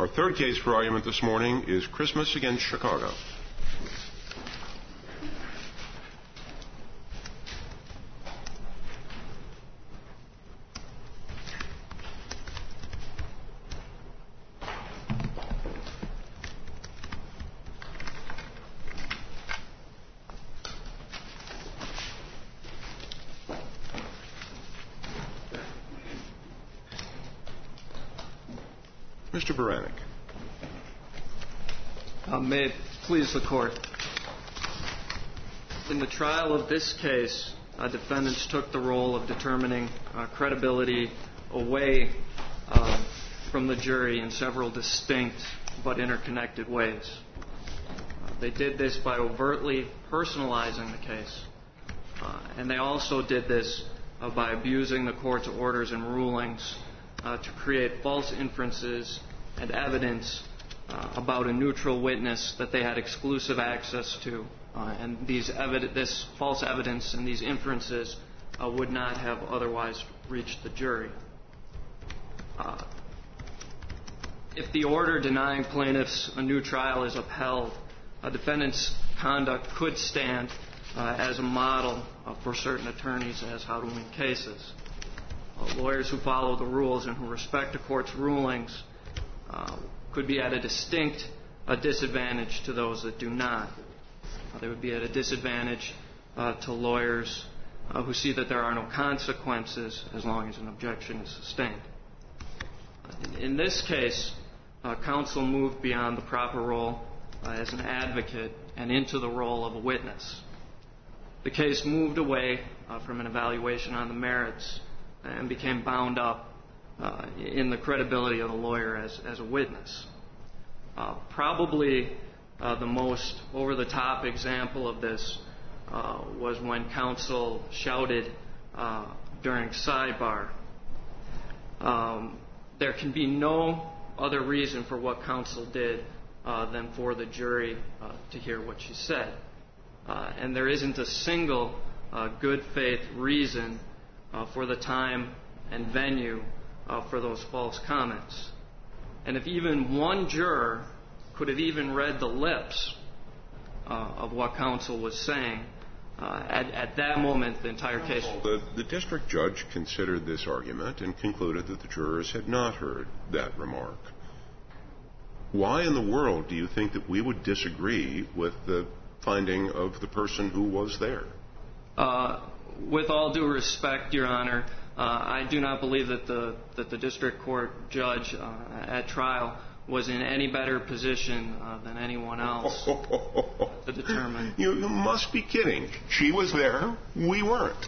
Our third case for argument this morning is Christmas against Chicago. Mr. Baranek. May it please the Court. In the trial of this case, defendants took the role of determining credibility away from the jury in several distinct but interconnected ways. They did this by overtly personalizing the case, and they also did this by abusing the Court's orders and rulings to create false inferences and evidence about a neutral witness that they had exclusive access to. And this false evidence and these inferences would not have otherwise reached the jury. If the order denying plaintiffs a new trial is upheld, a defendant's conduct could stand as a model for certain attorneys as how to win cases. Lawyers who follow the rules and who respect the Court's rulings could be at a distinct disadvantage to those that do not. They would be at a disadvantage to lawyers who see that there are no consequences as long as an objection is sustained. In this case, counsel moved beyond the proper role as an advocate and into the role of a witness. The case moved away from an evaluation on the merits and became bound up in the credibility of the lawyer as a witness. Probably the most over-the-top example of this was when counsel shouted during sidebar. There can be no other reason for what counsel did than for the jury to hear what she said. And there isn't a single good faith reason for the time and venue for those false comments. And if even one juror could have even read the lips of what counsel was saying, at that moment the entire case... The district judge considered this argument and concluded that the jurors had not heard that remark. Why in the world do you think that we would disagree with the finding of the person who was there? With all due respect, Your Honor, I do not believe that the district court judge at trial was in any better position than anyone else to determine. You must be kidding. She was there. We weren't.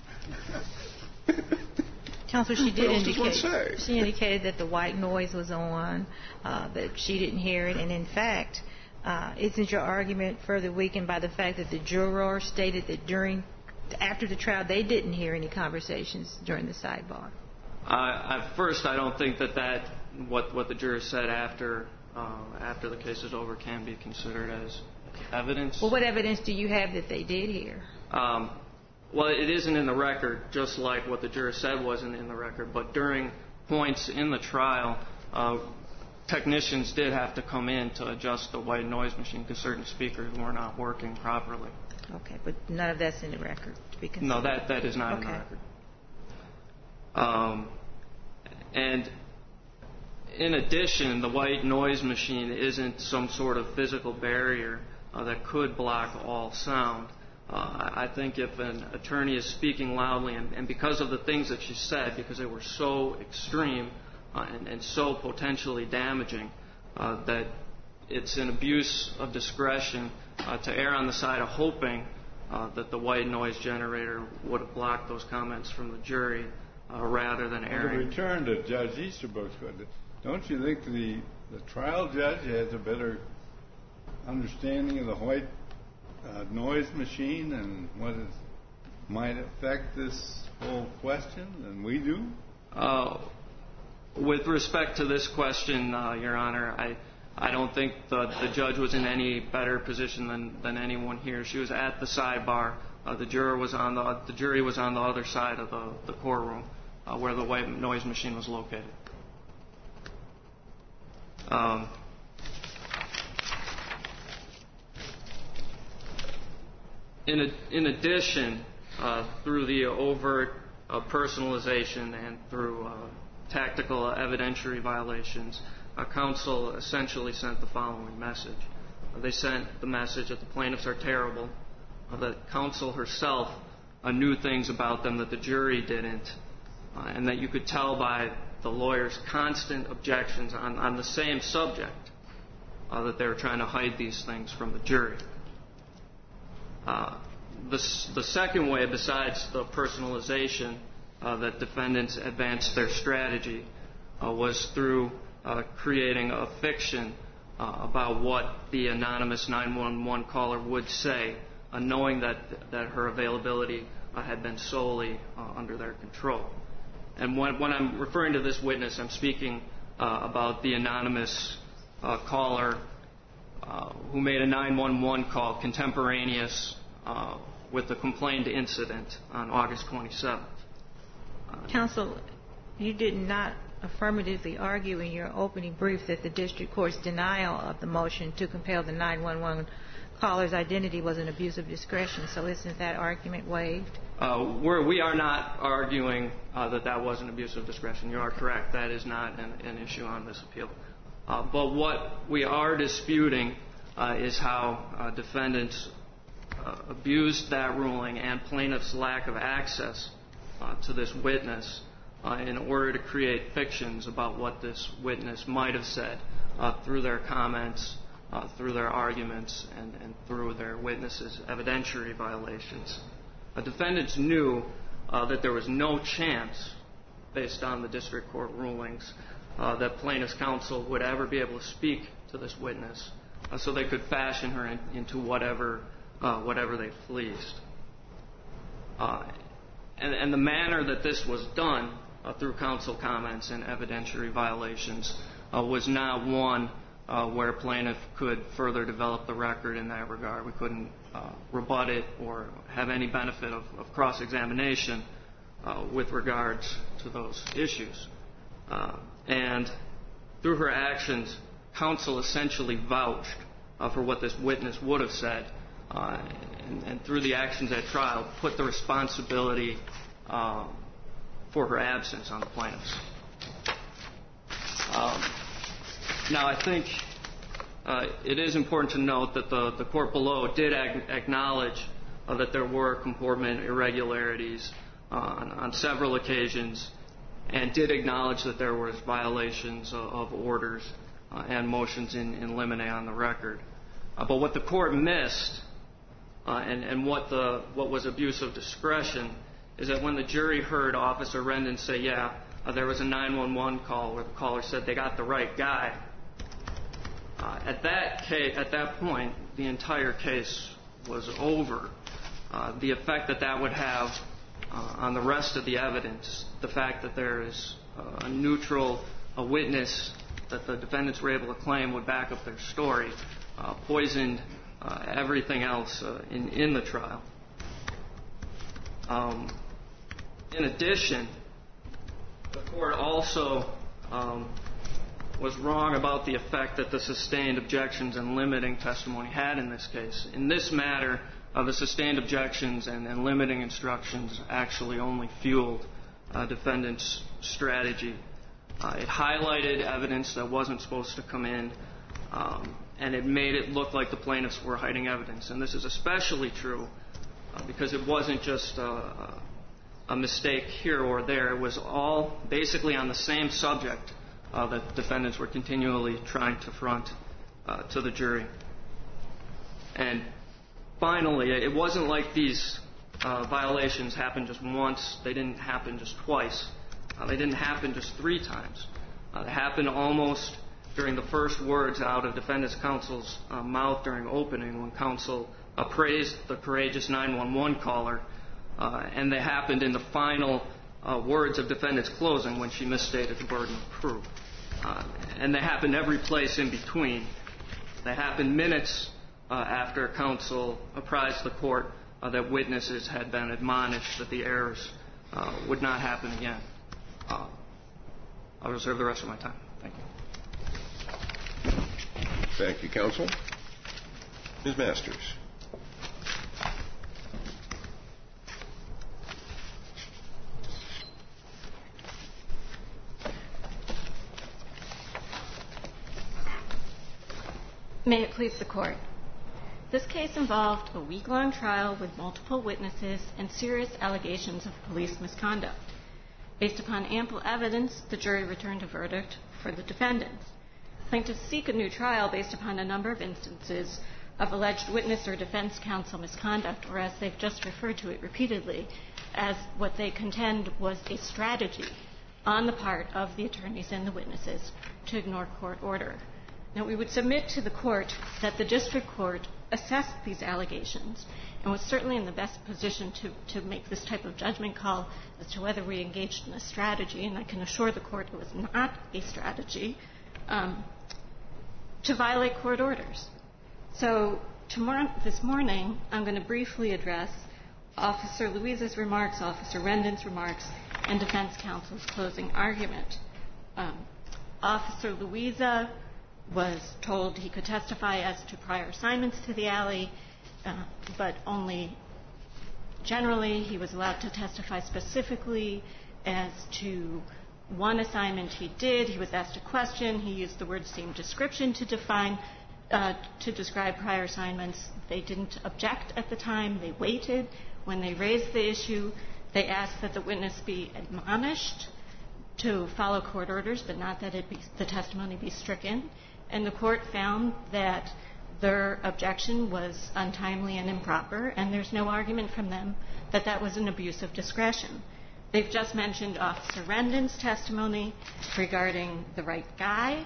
Counselor, she did indicate. She indicated that the white noise was on, that she didn't hear it, and in fact, isn't your argument further weakened by the fact that the juror stated that after the trial they didn't hear any conversations during the sidebar? First, I don't think that what the juror said after the case is over can be considered as evidence. Well, what evidence do you have that they did hear? Well, it isn't in the record, just like what the juror said wasn't in the record. But during points in the trial, technicians did have to come in to adjust the white noise machine because certain speakers were not working properly. Okay, but none of that's in the record to be considered? No, that is not in the record. And in addition, the white noise machine isn't some sort of physical barrier that could block all sound. I think if an attorney is speaking loudly, and because of the things that she said, because they were so extreme and so potentially damaging, that it's an abuse of discretion to err on the side of hoping that the white noise generator would have blocked those comments from the jury rather than erring. To return to Judge Easterbrook's, don't you think the trial judge has a better understanding of the white noise machine and what it might affect this whole question than we do? With respect to this question, Your Honor, I don't think the judge was in any better position than anyone here. She was at the sidebar. The jury was on the other side of the courtroom where the white noise machine was located. In addition, through the overt personalization and through tactical evidentiary violations, counsel essentially sent the following message. They sent the message that the plaintiffs are terrible, that counsel herself knew things about them that the jury didn't, and that you could tell by the lawyer's constant objections on the same subject that they were trying to hide these things from the jury. The second way, besides the personalization that defendants advanced their strategy, was through creating a fiction about what the anonymous 911 caller would say, knowing that her availability had been solely under their control. And when I'm referring to this witness, I'm speaking about the anonymous caller who made a 911 call contemporaneous with the complained incident on August 27th. Counsel, you did not affirmatively argue in your opening brief that the district court's denial of the motion to compel the 911 caller's identity was an abuse of discretion, so isn't that argument waived? We are not arguing that was an abuse of discretion. You are correct. That is not an issue on this appeal. But what we are disputing is how defendants abused that ruling and plaintiff's lack of access to this witness in order to create fictions about what this witness might have said through their comments, through their arguments, and through their witnesses' evidentiary violations. Defendants knew that there was no chance, based on the district court rulings, that plaintiff's counsel would ever be able to speak to this witness, so they could fashion her into whatever they pleased. And the manner that this was done through counsel comments and evidentiary violations was not one where plaintiff could further develop the record in that regard. We couldn't rebut it or have any benefit of cross-examination with regards to those issues. And through her actions, counsel essentially vouched for what this witness would have said, and through the actions at trial, put the responsibility for her absence on the plaintiffs. Now, I think it is important to note that the court below did acknowledge that there were comportment irregularities on several occasions, and did acknowledge that there were violations of orders and motions in limine on the record. But what the court missed, and what was abuse of discretion, is that when the jury heard Officer Rendon say, there was a 911 call where the caller said they got the right guy, at that point, the entire case was over. The effect that would have on the rest of the evidence, the fact that there is a neutral witness that the defendants were able to claim would back up their story, poisoned everything else in the trial. In addition, the court also was wrong about the effect that the sustained objections and limiting testimony had in this case. In this matter, the sustained objections and limiting instructions actually only fueled defendant's strategy. It highlighted evidence that wasn't supposed to come in, and it made it look like the plaintiffs were hiding evidence. And this is especially true because it wasn't just a mistake here or there. It was all basically on the same subject that defendants were continually trying to front to the jury. And finally, it wasn't like these violations happened just once. They didn't happen just twice. They didn't happen just 3 times. They happened almost during the first words out of defendant's counsel's mouth during opening, when counsel praised the courageous 911 caller, and they happened in the final words of defendant's closing when she misstated the burden of proof. And they happened every place in between. They happened minutes after counsel apprised the court that witnesses had been admonished that the errors would not happen again. I'll reserve the rest of my time. Thank you. Thank you, counsel. Ms. Masters. May it please the Court. This case involved a week-long trial with multiple witnesses and serious allegations of police misconduct. Based upon ample evidence, the jury returned a verdict for the defendants. Plaintiffs seek a new trial based upon a number of instances of alleged witness or defense counsel misconduct, or as they've just referred to it repeatedly, as what they contend was a strategy on the part of the attorneys and the witnesses to ignore court order. Now, we would submit to the Court that the district court assessed these allegations and was certainly in the best position to make this type of judgment call as to whether we engaged in a strategy, and I can assure the Court it was not a strategy, to violate court orders. So this morning, I'm going to briefly address Officer Louisa's remarks, Officer Rendon's remarks, and defense counsel's closing argument. Officer Louisa was told he could testify as to prior assignments to the alley, but only generally. He was allowed to testify specifically as to one assignment he did. He was asked a question. He used the word same description to describe prior assignments. They didn't object at the time. They waited. When they raised the issue, they asked that the witness be admonished to follow court orders, but not that the testimony be stricken. And the Court found that their objection was untimely and improper, and there's no argument from them that that was an abuse of discretion. They've just mentioned Officer Rendon's testimony regarding the right guy.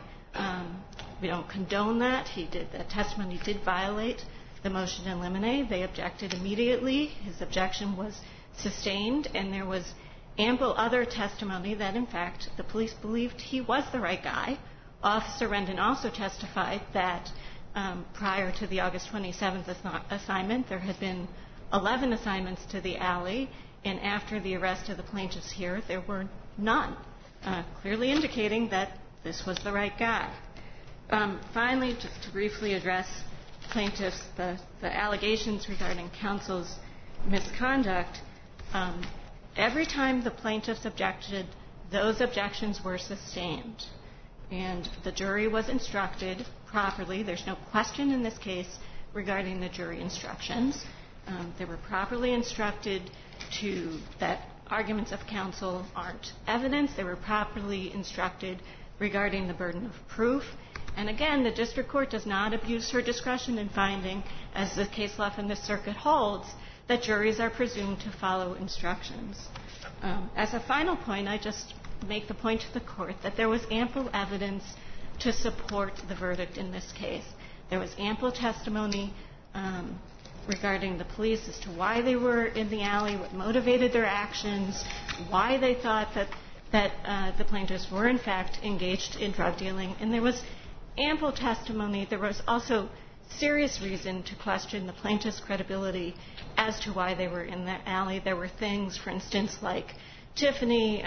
We don't condone that. That testimony did violate the motion in limine. They objected immediately. His objection was sustained, and there was ample other testimony that, in fact, the police believed he was the right guy. Officer Rendon also testified that prior to the August 27th assignment, there had been 11 assignments to the alley, and after the arrest of the plaintiffs here, there were none, clearly indicating that this was the right guy. Finally, just to briefly address plaintiffs, the allegations regarding counsel's misconduct, every time the plaintiffs objected, those objections were sustained. And the jury was instructed properly. There's no question in this case regarding the jury instructions. They were properly instructed that arguments of counsel aren't evidence. They were properly instructed regarding the burden of proof. And again, the district court does not abuse her discretion in finding, as the case law from this circuit holds, that juries are presumed to follow instructions. As a final point, I just make the point to the Court that there was ample evidence to support the verdict in this case. There was ample testimony regarding the police as to why they were in the alley, what motivated their actions, why they thought that the plaintiffs were, in fact, engaged in drug dealing. And there was ample testimony. There was also serious reason to question the plaintiffs' credibility as to why they were in the alley. There were things, for instance, like Tiffany,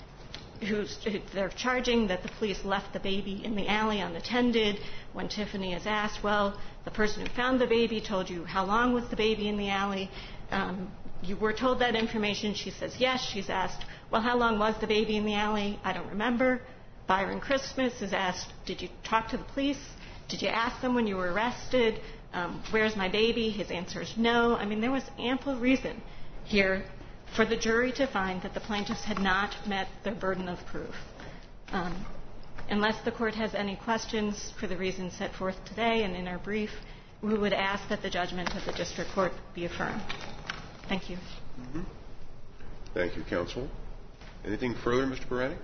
they're charging that the police left the baby in the alley unattended. When Tiffany is asked, well, the person who found the baby told you how long was the baby in the alley. You were told that information. She says yes. She's asked, well, how long was the baby in the alley? I don't remember. Byron Christmas is asked, did you talk to the police? Did you ask them when you were arrested? Where's my baby? His answer is no. I mean, there was ample reason here for the jury to find that the plaintiffs had not met their burden of proof. Unless the Court has any questions for the reasons set forth today and in our brief, we would ask that the judgment of the district court be affirmed. Thank you. Mm-hmm. Thank you, counsel. Anything further, Mr. Barani?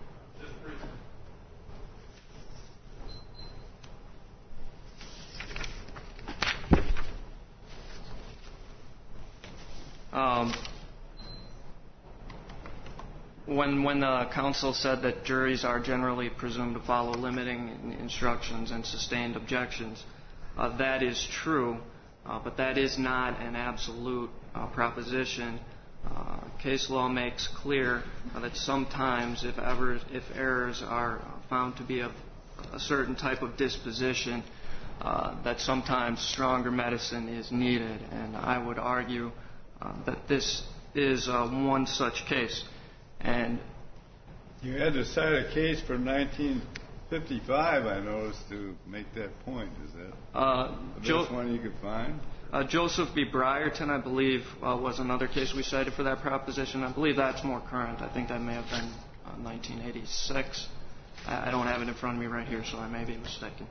When the counsel said that juries are generally presumed to follow limiting instructions and sustained objections, that is true, but that is not an absolute proposition. Case law makes clear that sometimes if errors are found to be of a certain type of disposition, that sometimes stronger medicine is needed, and I would argue that this is one such case. And you had to cite a case from 1955, I noticed, to make that point. Is that the best one you could find? Joseph v. Brierton, I believe, was another case we cited for that proposition. I believe that's more current. I think that may have been 1986. I don't have it in front of me right here, so I may be mistaken.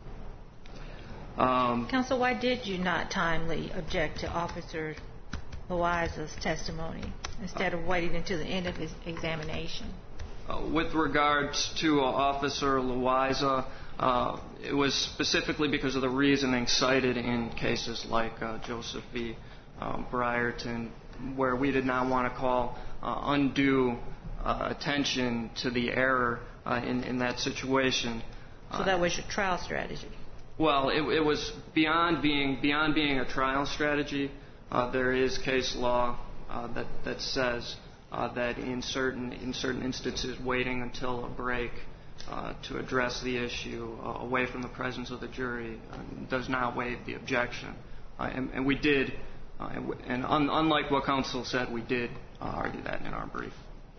Counsel, why did you not timely object to Officer Loaiza's testimony instead of waiting until the end of his examination? With regards to Officer Loaiza, it was specifically because of the reasoning cited in cases like Joseph v. Brierton, where we did not want to call undue attention to the error in that situation. So that was your trial strategy? Well, it was beyond being a trial strategy. There is case law that says that in certain instances, waiting until a break to address the issue away from the presence of the jury does not waive the objection. And we did, and unlike what counsel said, we did argue that in our brief.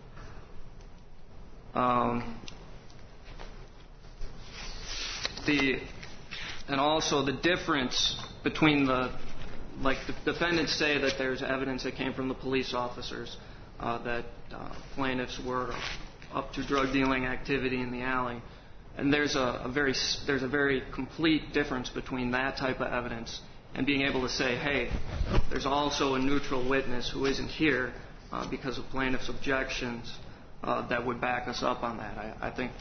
And also the difference between the defendants say that there's evidence that came from the police officers that plaintiffs were up to drug dealing activity in the alley, and there's a very complete difference between that type of evidence and being able to say, hey, there's also a neutral witness who isn't here because of plaintiff's objections that would back us up on that. I think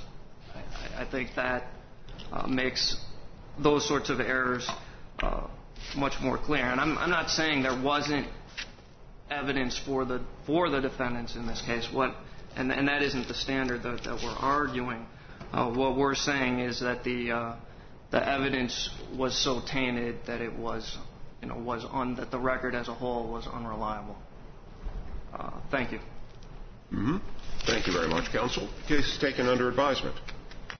that makes those sorts of errors much more clear. And I'm not saying there wasn't evidence for the defendants in this case. And that isn't the standard that we're arguing. What we're saying is that the evidence was so tainted that it was, that the record as a whole was unreliable. Thank you. Mm-hmm. Thank you very much, counsel. The case is taken under advisement.